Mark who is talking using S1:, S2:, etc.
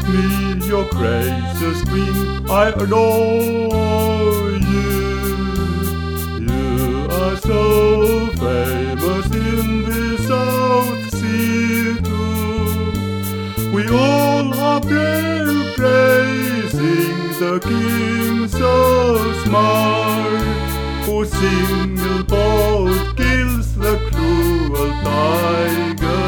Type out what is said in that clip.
S1: me, your gracious queen, I adore you. You are so famous in the South Sea too. We all are praising the king so smart, whose single bolt kills the cruel tiger.